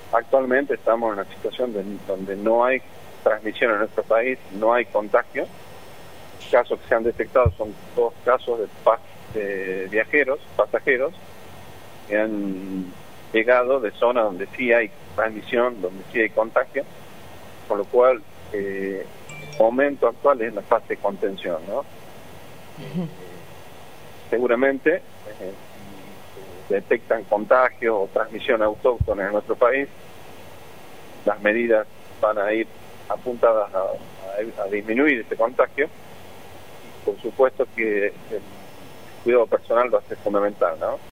Actualmente estamos en una situación donde no hay transmisión en nuestro país, no hay contagio. Los casos que se han detectado son todos casos de viajeros, pasajeros, que han llegado de zonas donde sí hay transmisión, donde sí hay contagio, con lo cual el momento actual es la fase de contención, ¿no? Seguramente si detectan contagio o transmisión autóctona en nuestro país, las medidas van a ir apuntadas a disminuir este contagio. Por supuesto que el cuidado personal va a ser fundamental, ¿no?